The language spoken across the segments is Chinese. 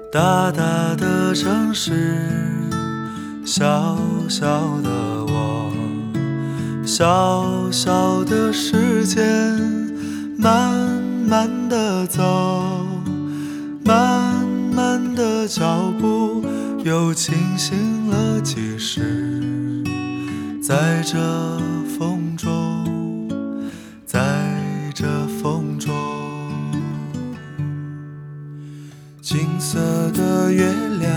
大大的城市，小小的我，小小的时间，慢慢的走，慢慢的脚步，又清醒了几时。在这风中，在这风中，金色的月亮，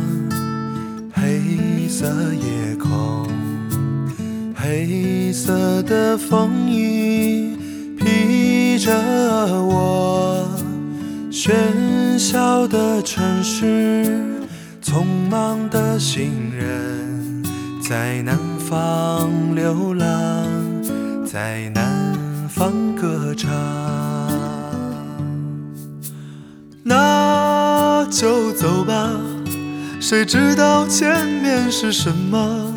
黑色夜空，黑色的风衣披着我，喧嚣的城市，匆忙的行人，在南方流浪，在南方歌唱。那就走吧，谁知道前面是什么？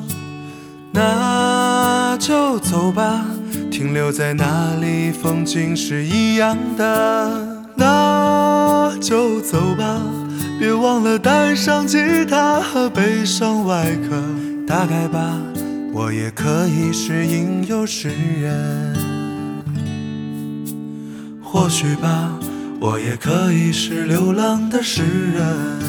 那就走吧，停留在那里风景是一样的。那就走吧，别忘了带上吉他和悲伤外壳。大概吧，我也可以是吟游诗人。或许吧，我也可以是流浪的诗人。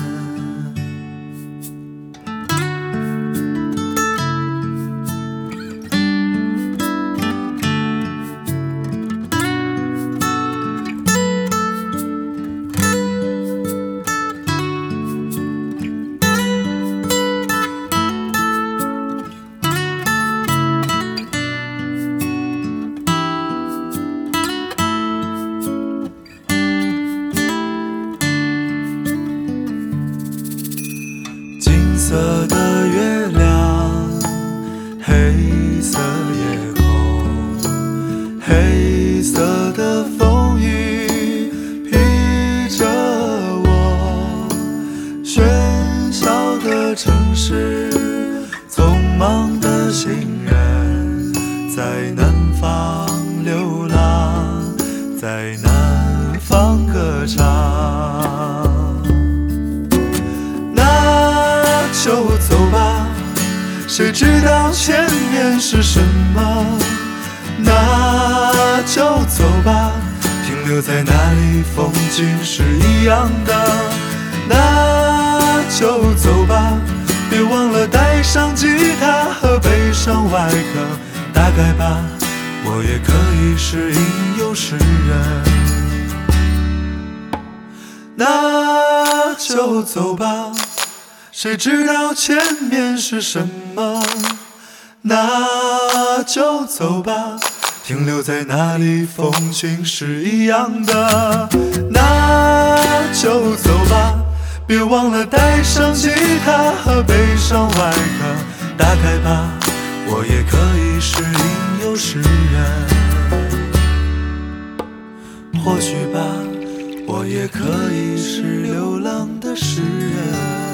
金色的月亮，黑色夜空，黑色的风雨披着我，喧嚣的城市，匆忙的行人，在南方流浪，在南方歌唱。就走吧，谁知道前面是什么？那就走吧，停留在那里风景是一样的。那就走吧，别忘了带上吉他和悲伤外壳。大概吧，我也可以是吟游诗人。那就走吧，谁知道前面是什么？那就走吧，停留在那里风景是一样的。那就走吧，别忘了带上吉他和悲伤外壳。大概吧，我也可以是吟游诗人。或许吧，我也可以是流浪的诗人。